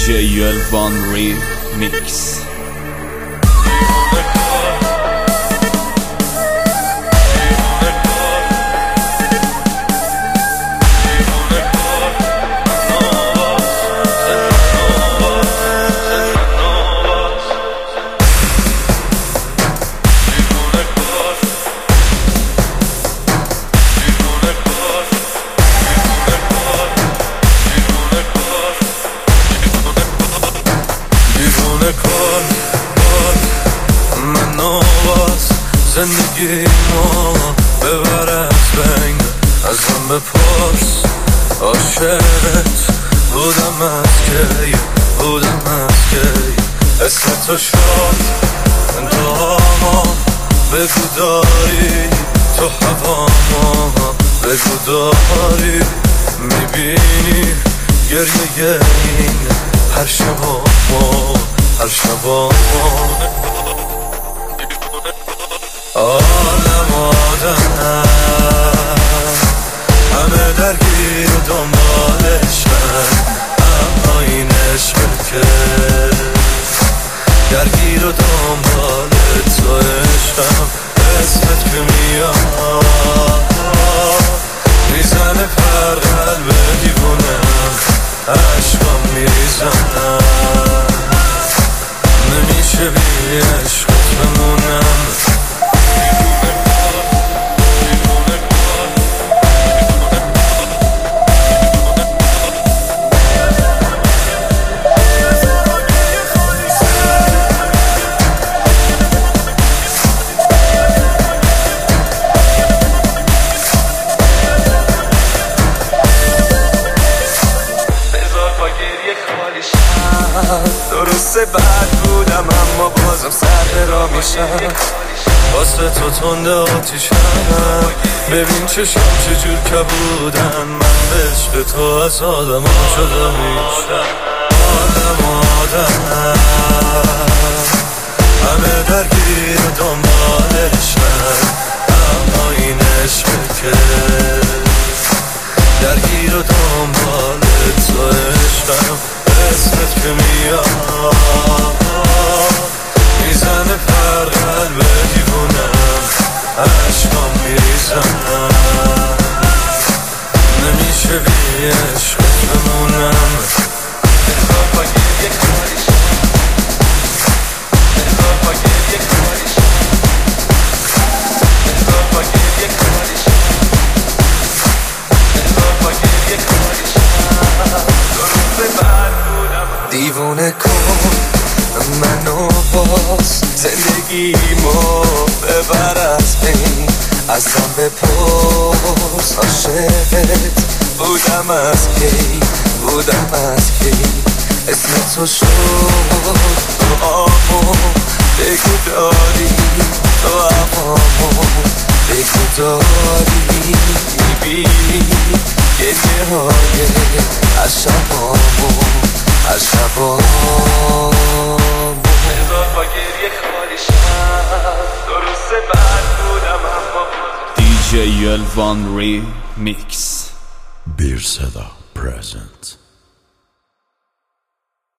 DJ Elvan Remix. زندگی ما ببر از بین ازم بپرس عاشقت بودم از کی اسم تو شد انتهاما بگو داری تو هواما بگو داری میبینی گریه این هر شبا آدم همه درگیر و دنبالشن، اما این عشق که درگیر و دنبال تو عشقم. اسمت که میاد میزنه پر قلب دیوونم، عشقم میریزنم نمیشه بی عشقت بمونم. درسته بد بودم اما بازم سر را میشم، واسه تو تنده آتیشم. ببین چشم چجور کبودن، من به عشق تو از آدم ها شده میشم. آدم همه درگیر و دنبالشن، اما این عشق که درگیر و دنبال تو عشقم. اسمت که میاد میزنه پر قلب دیوونم، عشقم میریزنم نمیشه بی عشقت بمونم. دیوونه کن منو باز، زندگیمو ببر از بین ازم بپرس عاشقت بودم از کی اسم تو شد دعامو بگو داری تو هوامو بگو داری میبینی گریه های از شبامو بذار با گریه خالی شم. درسته بد بودم اما DJ Elvan Remix. Bir Seda present.